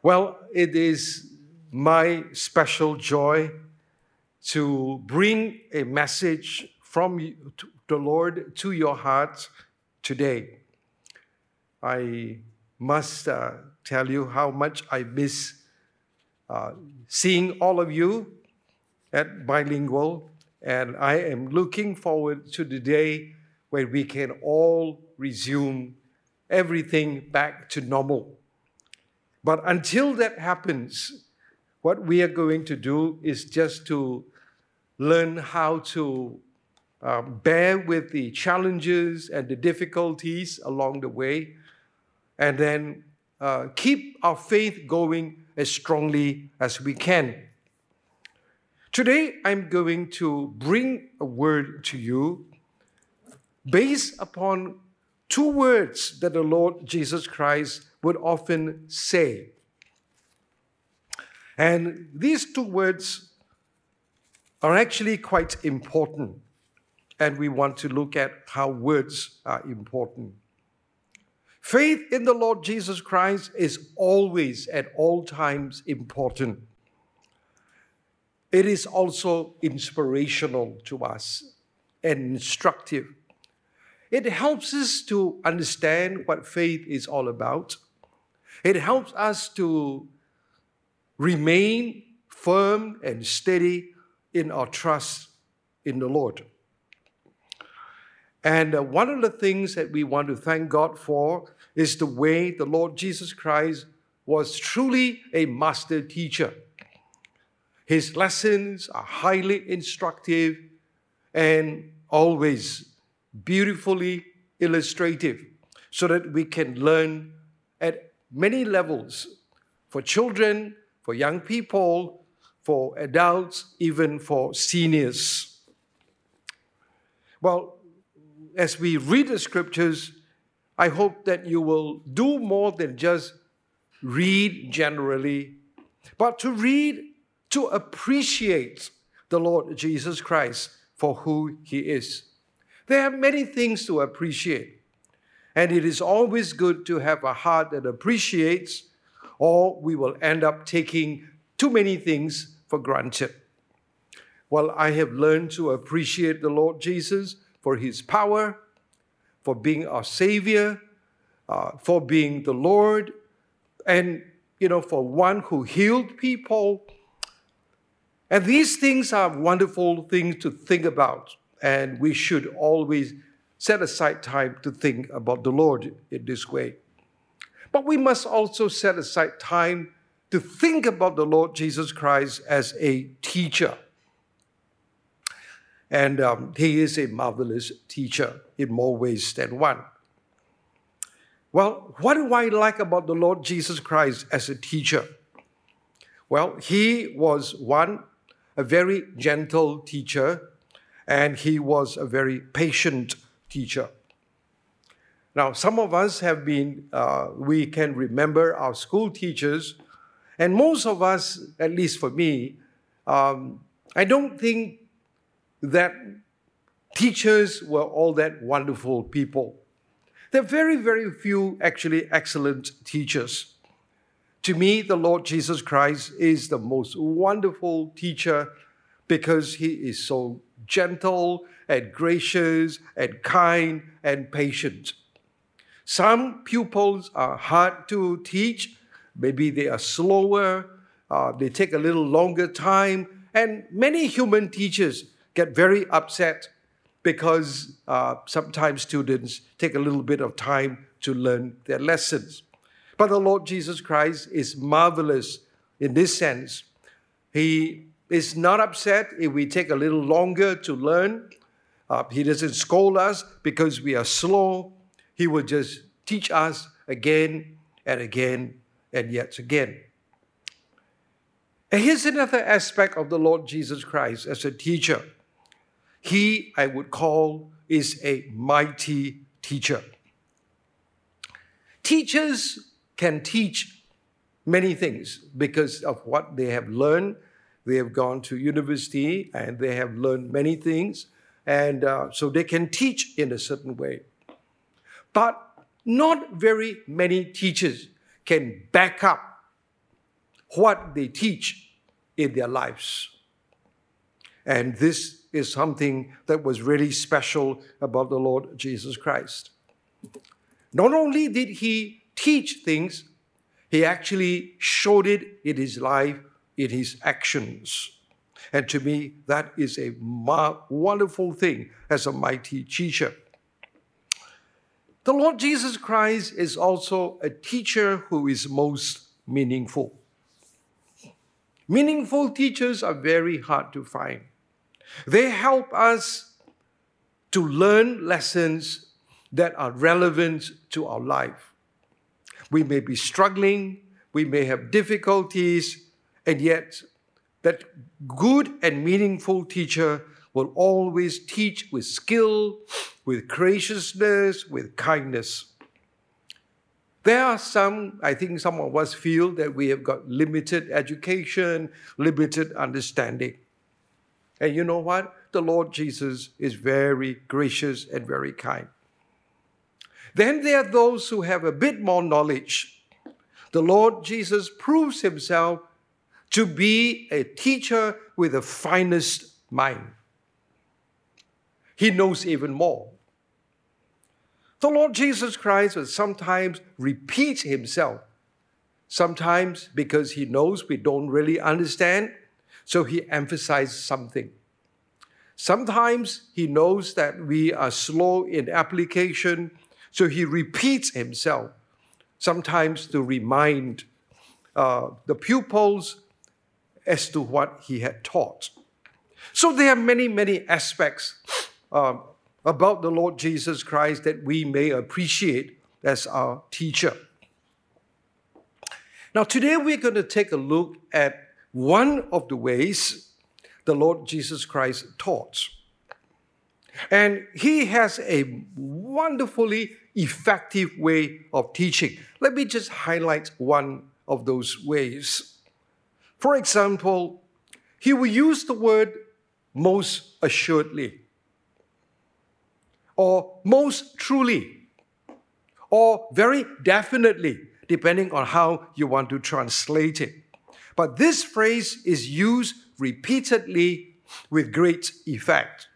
Well, it is my special joy to bring a message from the Lord to your heart today. I must tell you how much I miss seeing all of you at Bilingual, and I am looking forward to the day when we can all resume everything back to normal. But until that happens, what we are going to do is just to learn how to bear with the challenges and the difficulties along the way, and then keep our faith going as strongly as we can. Today, I'm going to bring a word to you based upon two words that the Lord Jesus Christ would often say. And these two words are actually quite important, and we want to look at how words are important. Faith in the Lord Jesus Christ is always, at all times, important. It is also inspirational to us and instructive. It helps us to understand what faith is all about. It helps us to remain firm and steady in our trust in the Lord. And one of the things that we want to thank God for is the way the Lord Jesus Christ was truly a master teacher. His lessons are highly instructive and always beautifully illustrative, so that we can learn at many levels, for children, for young people, for adults, even for seniors. Well, as we read the scriptures, I hope that you will do more than just read generally, but to read to appreciate the Lord Jesus Christ for who He is. There are many things to appreciate, and it is always good to have a heart that appreciates, or we will end up taking too many things for granted. Well, I have learned to appreciate the Lord Jesus for His power, for being our Savior, for being the Lord, and, for one who healed people. And these things are wonderful things to think about, and we should always set aside time to think about the Lord in this way. But we must also set aside time to think about the Lord Jesus Christ as a teacher. And He is a marvelous teacher in more ways than one. Well, what do I like about the Lord Jesus Christ as a teacher? Well, He was a very gentle teacher, and He was a very patient teacher. Now, some of us have been, we can remember our school teachers, and most of us, at least for me, I don't think that teachers were all that wonderful people. There are very, very few actually excellent teachers. To me, the Lord Jesus Christ is the most wonderful teacher because He is so gentle and gracious and kind and patient. Some pupils are hard to teach. Maybe they are slower, they take a little longer time, and many human teachers get very upset because sometimes students take a little bit of time to learn their lessons. But the Lord Jesus Christ is marvelous in this sense. He is not upset if we take a little longer to learn. He doesn't scold us because we are slow. He will just teach us again and again and yet again. And here's another aspect of the Lord Jesus Christ as a teacher. He, I would call, is a mighty teacher. Teachers can teach many things because of what they have learned. They have gone to university and they have learned many things, and so they can teach in a certain way. But not very many teachers can back up what they teach in their lives. And this is something that was really special about the Lord Jesus Christ. Not only did he teach things, he actually showed it in his life, in his actions. And to me, that is a wonderful thing as a mighty teacher. The Lord Jesus Christ is also a teacher who is most meaningful. Meaningful teachers are very hard to find. They help us to learn lessons that are relevant to our life. We may be struggling, we may have difficulties, and yet that good and meaningful teacher will always teach with skill, with graciousness, with kindness. There are I think some of us feel that we have got limited education, limited understanding. And you know what? The Lord Jesus is very gracious and very kind. Then there are those who have a bit more knowledge. The Lord Jesus proves himself to be a teacher with the finest mind. He knows even more. The Lord Jesus Christ will sometimes repeat himself, sometimes because he knows we don't really understand, so he emphasizes something. Sometimes he knows that we are slow in application, so he repeats himself, sometimes to remind the pupils as to what he had taught. So there are many, many aspects about the Lord Jesus Christ that we may appreciate as our teacher. Now today we're going to take a look at one of the ways the Lord Jesus Christ taught. And he has a wonderfully effective way of teaching. Let me just highlight one of those ways. For example, he will use the word most assuredly, or most truly, or very definitely, depending on how you want to translate it. But this phrase is used repeatedly with great effect.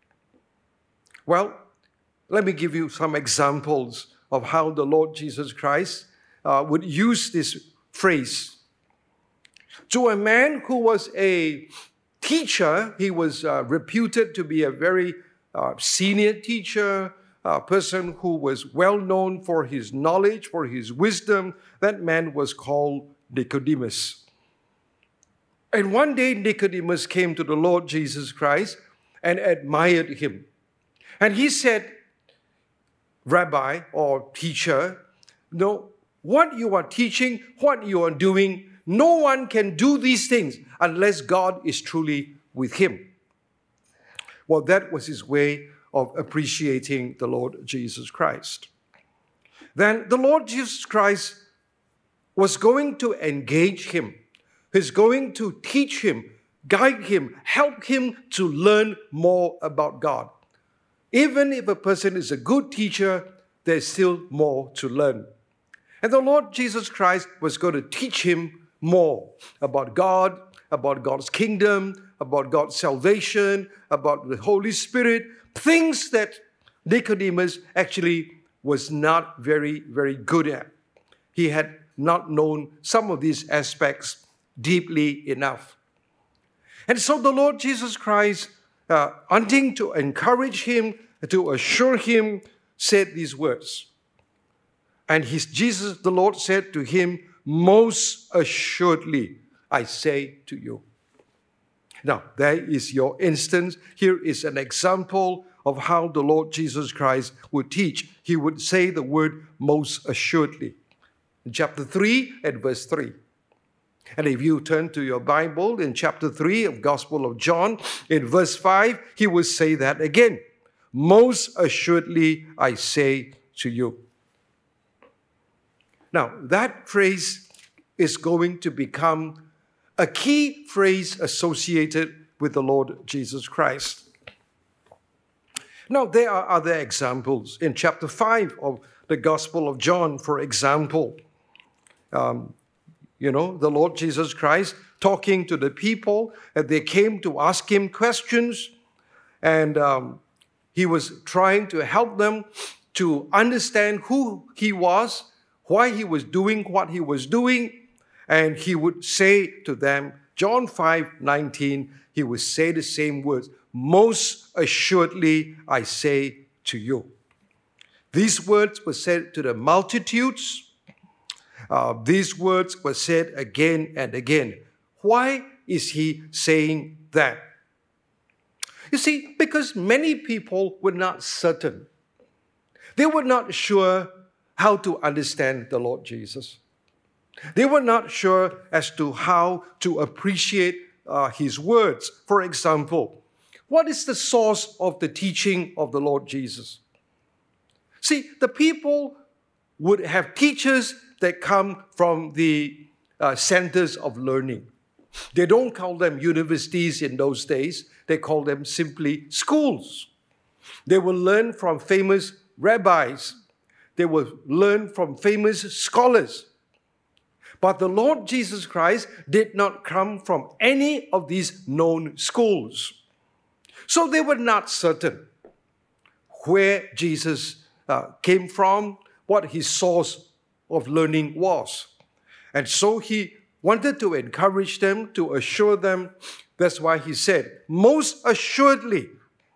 Well, let me give you some examples of how the Lord Jesus Christ would use this phrase. To a man who was a teacher, he was reputed to be a very senior teacher, a person who was well known for his knowledge, for his wisdom. That man was called Nicodemus. And one day Nicodemus came to the Lord Jesus Christ and admired him. And he said, Rabbi or teacher, no, what you are teaching, what you are doing, no one can do these things unless God is truly with him. Well, that was his way of appreciating the Lord Jesus Christ. Then the Lord Jesus Christ was going to engage him. He's going to teach him, guide him, help him to learn more about God. Even if a person is a good teacher, there's still more to learn. And the Lord Jesus Christ was going to teach him more about God, about God's kingdom, about God's salvation, about the Holy Spirit, things that Nicodemus actually was not very, very good at. He had not known some of these aspects deeply enough. And so the Lord Jesus Christ, wanting to encourage him, to assure him, said these words. And the Lord said to him, most assuredly, I say to you. Now, there is your instance. Here is an example of how the Lord Jesus Christ would teach. He would say the word most assuredly. In chapter 3 and verse 3. And if you turn to your Bible in chapter 3 of Gospel of John, in verse 5, he will say that again. Most assuredly, I say to you. Now, that phrase is going to become a key phrase associated with the Lord Jesus Christ. Now, there are other examples. In chapter 5 of the Gospel of John, for example, the Lord Jesus Christ talking to the people, and they came to ask him questions, and he was trying to help them to understand who he was, why he was doing what he was doing, and he would say to them, John 5:19, he would say the same words, most assuredly I say to you. These words were said to the multitudes. These words were said again and again. Why is he saying that? You see, because many people were not certain. They were not sure how to understand the Lord Jesus. They were not sure as to how to appreciate his words. For example, what is the source of the teaching of the Lord Jesus? See, the people would have teachers that come from the centers of learning. They don't call them universities in those days. They call them simply schools. They will learn from famous rabbis. They will learn from famous scholars. But the Lord Jesus Christ did not come from any of these known schools. So they were not certain where Jesus came from, what his source of learning was. And so he wanted to encourage them, to assure them. That's why he said, most assuredly.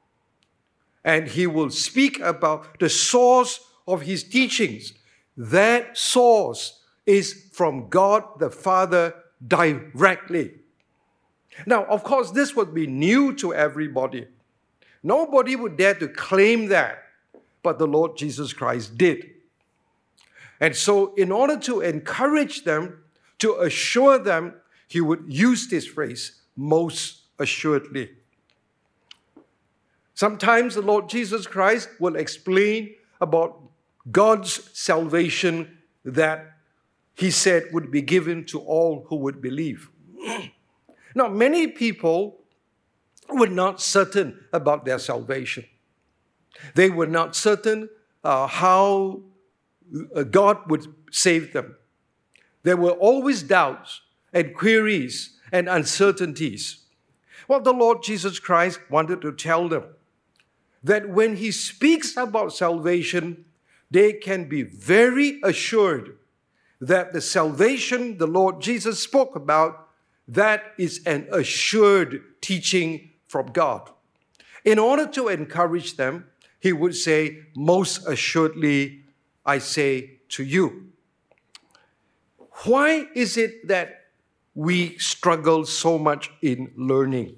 And he will speak about the source of his teachings. That source is from God the Father directly. Now, of course, this would be new to everybody. Nobody would dare to claim that, but the Lord Jesus Christ did. And so, in order to encourage them, to assure them, he would use this phrase, most assuredly. Sometimes the Lord Jesus Christ will explain about God's salvation that he said would be given to all who would believe. Now, many people were not certain about their salvation. They were not certain how God would save them. There were always doubts and queries and uncertainties. Well, the Lord Jesus Christ wanted to tell them that when he speaks about salvation, they can be very assured that the salvation the Lord Jesus spoke about, that is an assured teaching from God. In order to encourage them, he would say, most assuredly, I say to you. Why is it that we struggle so much in learning,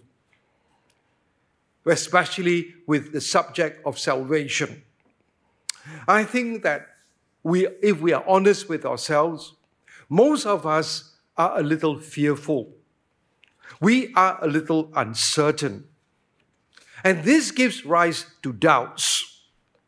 especially with the subject of salvation? I think that if we are honest with ourselves, most of us are a little fearful. We are a little uncertain. And this gives rise to doubts.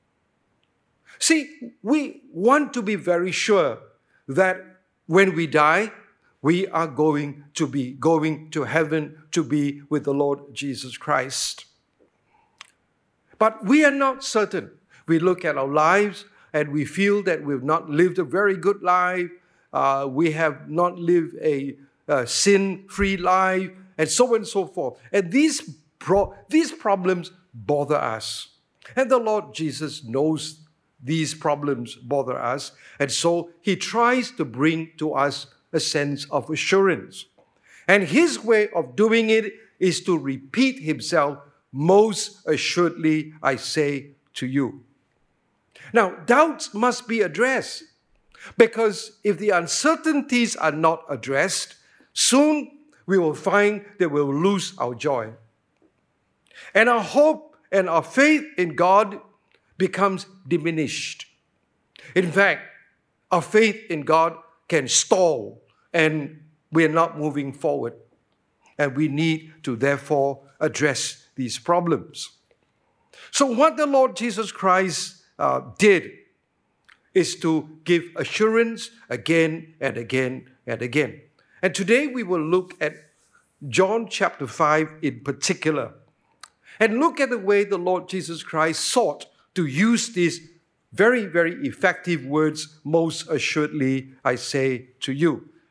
See, we want to be very sure that when we die, we are going to heaven to be with the Lord Jesus Christ. But we are not certain. We look at our lives and we feel that we've not lived a very good life. We have not lived a sin-free life, and so on and so forth. And these problems bother us. And the Lord Jesus knows these problems bother us. And so he tries to bring to us a sense of assurance. And his way of doing it is to repeat himself, most assuredly I say to you. Now, doubts must be addressed, because if the uncertainties are not addressed, soon we will find that we will lose our joy. And our hope and our faith in God becomes diminished. In fact, our faith in God can stall and we are not moving forward. And we need to therefore address these problems. So what the Lord Jesus Christ did is to give assurance again and again and again. And today we will look at John chapter 5 in particular, and look at the way the Lord Jesus Christ sought to use these very, very effective words, most assuredly I say to you.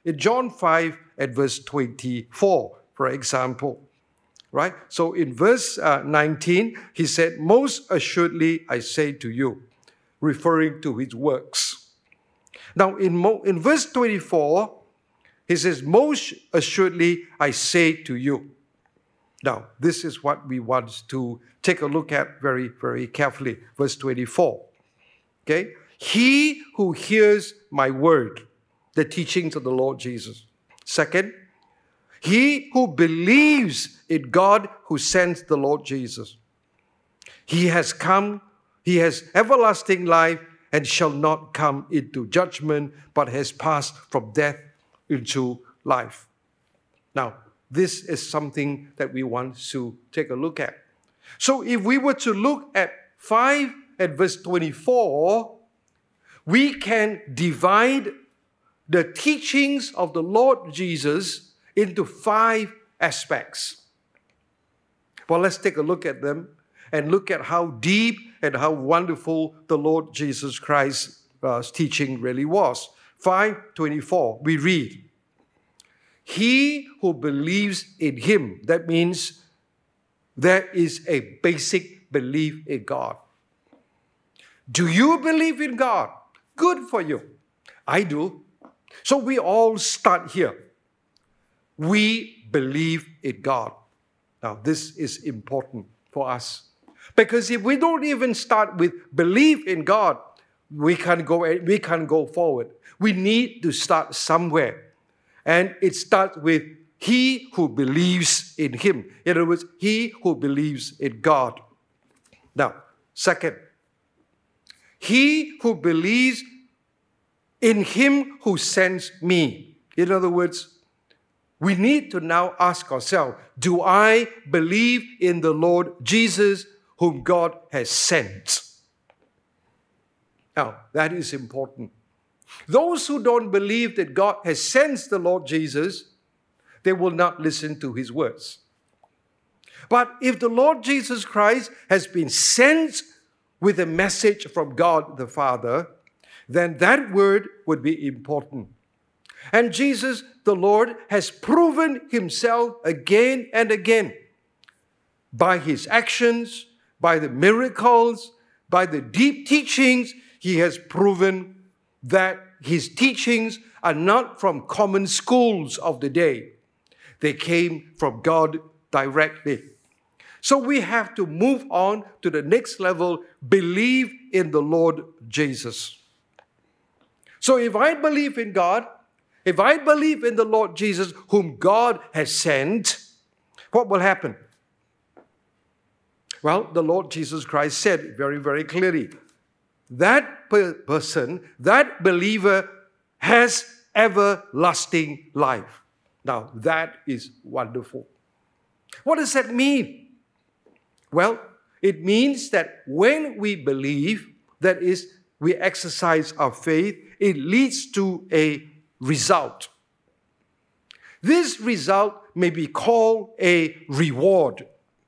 in John 5 and verse 24, for example. Right? So in verse 19, he said, "Most assuredly I say to you," referring to his works. Now in verse 24, he says, "Most assuredly I say to you." Now, this is what we want to take a look at very, very carefully. Verse 24. Okay? "He who hears my word," the teachings of the Lord Jesus. Second, "he who believes in God who sends the Lord Jesus. He has everlasting life and shall not come into judgment, but has passed from death into life." Now, this is something that we want to take a look at. So if we were to look at 5 and verse 24, we can divide the teachings of the Lord Jesus into 5 aspects. Well, let's take a look at them and look at how deep and how wonderful the Lord Jesus Christ's teaching really was. 5:24, we read, "He who believes in him," that means there is a basic belief in God. Do you believe in God? Good for you. I do. So we all start here. We believe in God. Now, this is important for us. Because if we don't even start with belief in God, we can't go forward. We need to start somewhere. And it starts with he who believes in him. In other words, he who believes in God. Now, second, he who believes in him who sends me. In other words, we need to now ask ourselves, do I believe in the Lord Jesus whom God has sent? Now, that is important. Those who don't believe that God has sent the Lord Jesus, they will not listen to his words. But if the Lord Jesus Christ has been sent with a message from God the Father, then that word would be important. And Jesus, the Lord, has proven himself again and again by his actions, by the miracles, by the deep teachings. He has proven that his teachings are not from common schools of the day. They came from God directly. So we have to move on to the next level, believe in the Lord Jesus. So if I believe in God, if I believe in the Lord Jesus whom God has sent, what will happen? Well, the Lord Jesus Christ said very, very clearly, that person, that believer has everlasting life. Now, that is wonderful. What does that mean? Well, it means that when we believe, that is, we exercise our faith, it leads to a result. This result may be called a reward.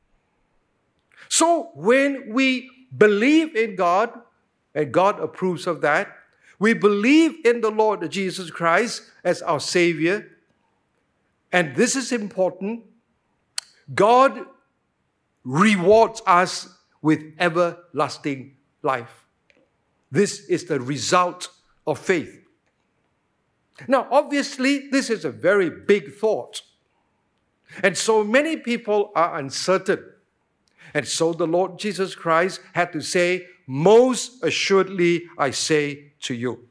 So when we believe in God, and God approves of that, we believe in the Lord Jesus Christ as our Savior, and this is important, God rewards us with everlasting life. This is the result of faith. Now, obviously, this is a very big thought. And so many people are uncertain. And so the Lord Jesus Christ had to say, most assuredly I say to you,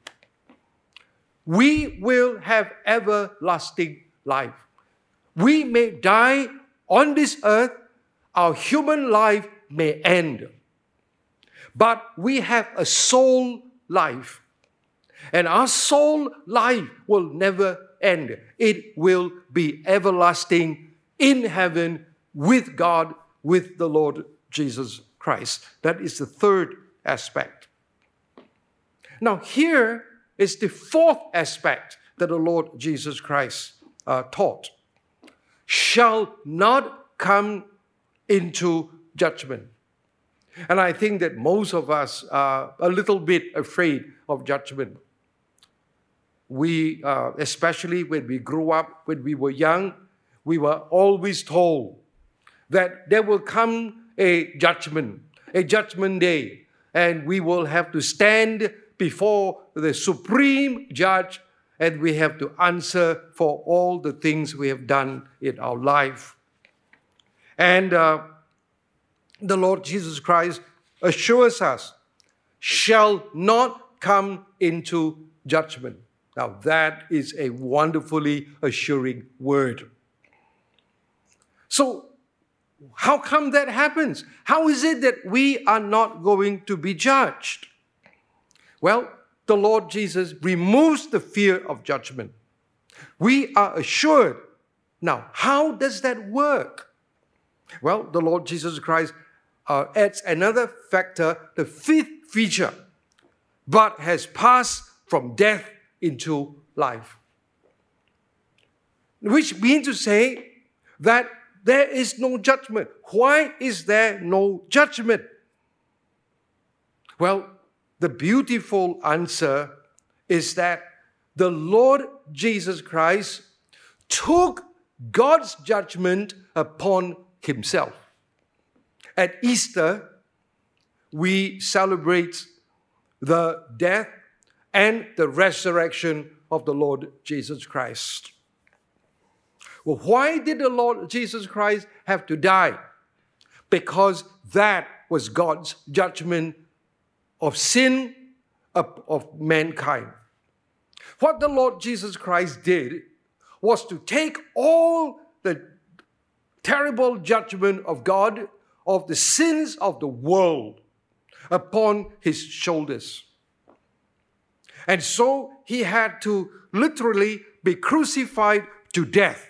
we will have everlasting life. We may die on this earth, our human life may end. But we have a soul life. And our soul life will never end. It will be everlasting in heaven with God, with the Lord Jesus Christ. That is the third aspect. Now here is the fourth aspect that the Lord Jesus Christ taught. Shall not come into judgment. And I think that most of us are a little bit afraid of judgment. we, especially when we grew up, when we were young, we were always told that there will come a judgment day, and we will have to stand before the supreme judge, and we have to answer for all the things we have done in our life. And the Lord Jesus Christ assures us, shall not come into judgment. Now that is a wonderfully assuring word. So how come that happens? How is it that we are not going to be judged? Well, the Lord Jesus removes the fear of judgment. We are assured. Now, how does that work? Well, the Lord Jesus Christ adds another factor, the fifth feature, but has passed from death into life. Which means to say that there is no judgment. Why is there no judgment? Well, the beautiful answer is that the Lord Jesus Christ took God's judgment upon himself. At Easter, we celebrate the death and the resurrection of the Lord Jesus Christ. Well, why did the Lord Jesus Christ have to die? Because that was God's judgment of sin of mankind. What the Lord Jesus Christ did was to take all the terrible judgment of God, of the sins of the world, upon his shoulders. And so he had to literally be crucified to death.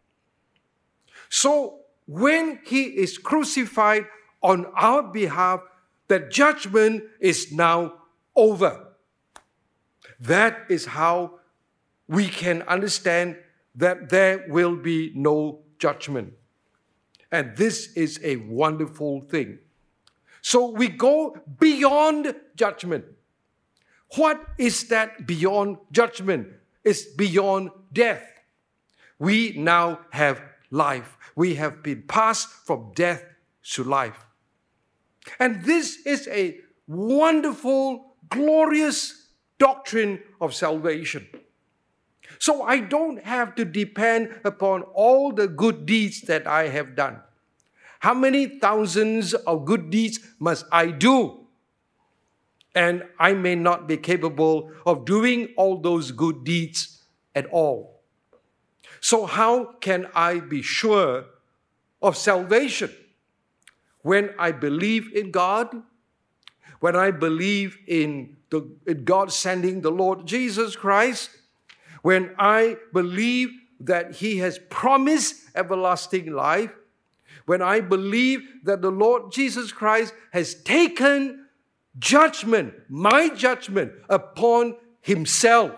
So when he is crucified on our behalf, the judgment is now over. That is how we can understand that there will be no judgment. And this is a wonderful thing. So we go beyond judgment. What is that beyond judgment? It's beyond death. We now have life. We have been passed from death to life. And this is a wonderful, glorious doctrine of salvation. So I don't have to depend upon all the good deeds that I have done. How many thousands of good deeds must I do? And I may not be capable of doing all those good deeds at all. So how can I be sure of salvation? When I believe in God, when I believe in God sending the Lord Jesus Christ, when I believe that he has promised everlasting life, when I believe that the Lord Jesus Christ has taken judgment, my judgment, upon himself,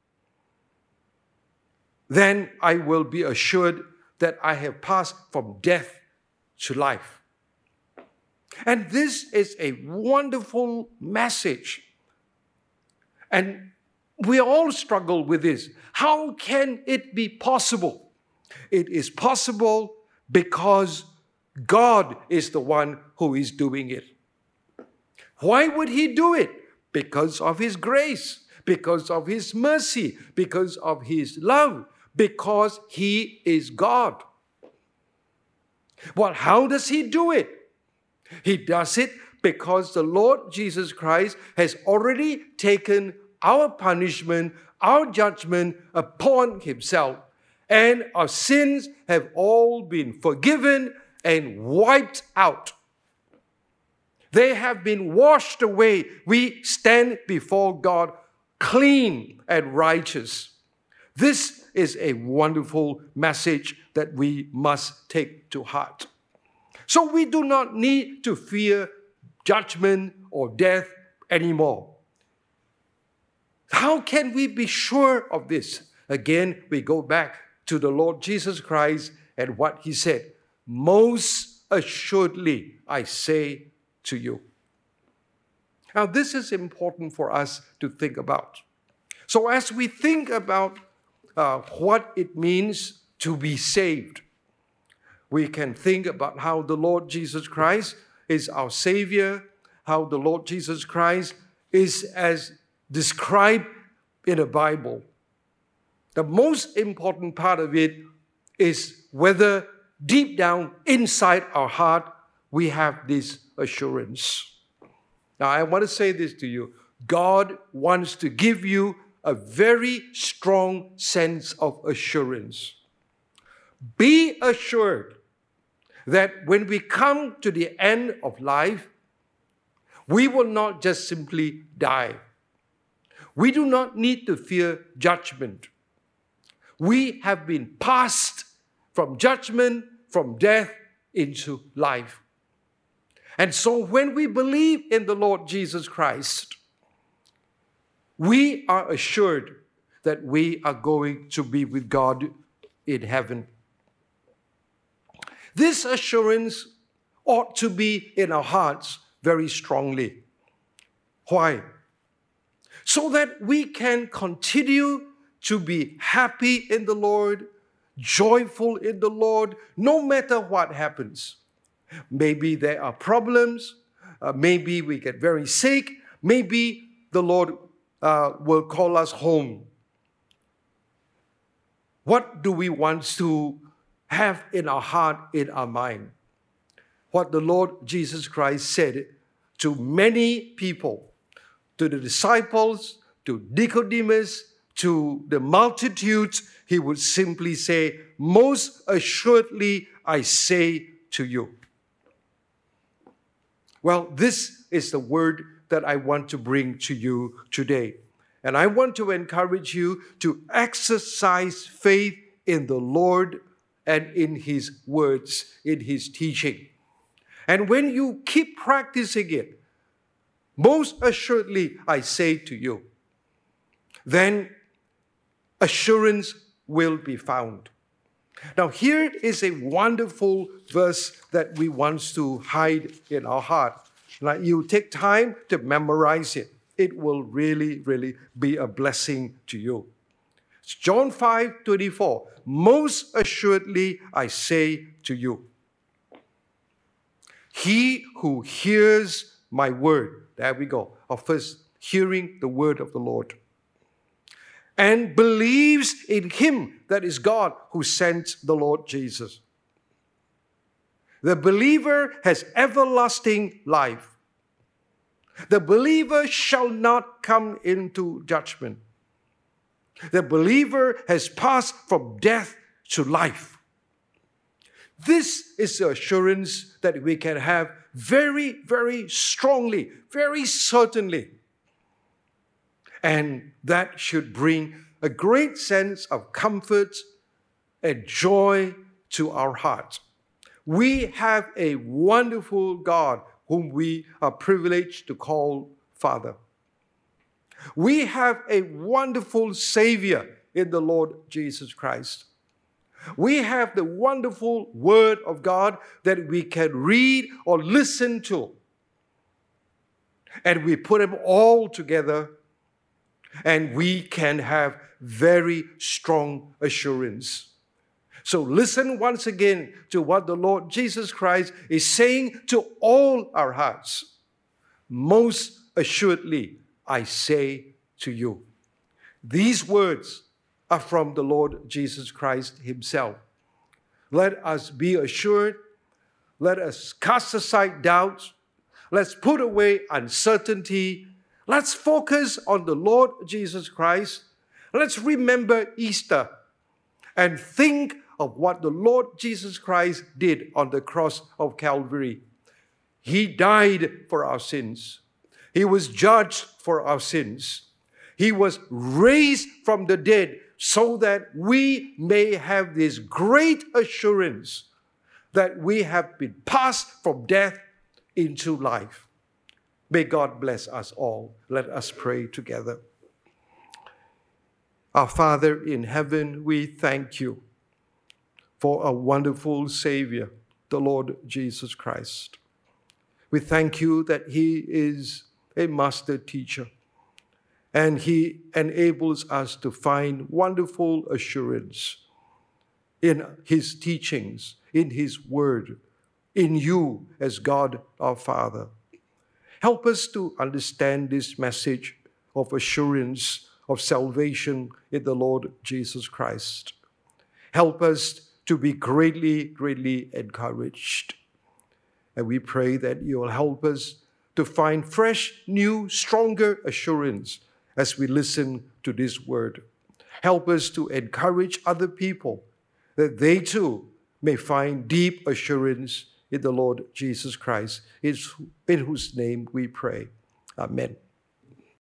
then I will be assured that I have passed from death to life. And this is a wonderful message. And we all struggle with this. How can it be possible? It is possible because God is the one who is doing it. Why would he do it? Because of his grace, because of his mercy, because of his love, because he is God. Well, how does he do it? He does it because the Lord Jesus Christ has already taken our punishment, our judgment upon himself, and our sins have all been forgiven and wiped out. They have been washed away. We stand before God clean and righteous. This is a wonderful message that we must take to heart. So we do not need to fear judgment or death anymore. How can we be sure of this? Again, we go back to the Lord Jesus Christ and what he said. Most assuredly, I say to you. Now, this is important for us to think about. So as we think about what it means to be saved, we can think about how the Lord Jesus Christ is our Savior, how the Lord Jesus Christ is as described in the Bible. The most important part of it is whether deep down inside our heart we have this assurance. Now, I want to say this to you. God wants to give you a very strong sense of assurance. Be assured that when we come to the end of life, we will not just simply die. We do not need to fear judgment. We have been passed from judgment, from death into life. And so when we believe in the Lord Jesus Christ, we are assured that we are going to be with God in heaven. This assurance ought to be in our hearts very strongly. Why? So that we can continue to be happy in the Lord, joyful in the Lord, no matter what happens. Maybe there are problems, maybe we get very sick, maybe the Lord will call us home. What do we want to have in our heart, in our mind? What the Lord Jesus Christ said to many people, to the disciples, to Nicodemus, to the multitudes, he would simply say, "Most assuredly I say to you." Well, this is the word that I want to bring to you today. And I want to encourage you to exercise faith in the Lord and in His words, in His teaching. And when you keep practicing it, most assuredly I say to you, then assurance will be found. Now here is a wonderful verse that we want to hide in our heart. Now you take time to memorize it. It will really, really be a blessing to you. It's John 5:24. Most assuredly I say to you, he who hears my word, there we go, of first hearing the word of the Lord, and believes in him, that is God, who sent the Lord Jesus. The believer has everlasting life. The believer shall not come into judgment. The believer has passed from death to life. This is the assurance that we can have very, very strongly, very certainly. And that should bring a great sense of comfort and joy to our hearts. We have a wonderful God whom we are privileged to call Father. We have a wonderful Savior in the Lord Jesus Christ. We have the wonderful Word of God that we can read or listen to. And we put them all together and we can have very strong assurance. So listen once again to what the Lord Jesus Christ is saying to all our hearts. Most assuredly, I say to you. These words are from the Lord Jesus Christ Himself. Let us be assured. Let us cast aside doubts. Let's put away uncertainty. Let's focus on the Lord Jesus Christ. Let's remember Easter and think of what the Lord Jesus Christ did on the cross of Calvary. He died for our sins. He was judged for our sins. He was raised from the dead so that we may have this great assurance that we have been passed from death into life. May God bless us all. Let us pray together. Our Father in heaven, we thank you for a wonderful Savior, the Lord Jesus Christ. We thank you that He is a master teacher. and He enables us to find wonderful assurance in His teachings, in His Word, in you as God our Father. Help us to understand this message of assurance of salvation in the Lord Jesus Christ. Help us to be greatly, greatly encouraged. And we pray that you will help us to find fresh, new, stronger assurance as we listen to this word. Help us to encourage other people that they too may find deep assurance in the Lord Jesus Christ, in whose name we pray. Amen.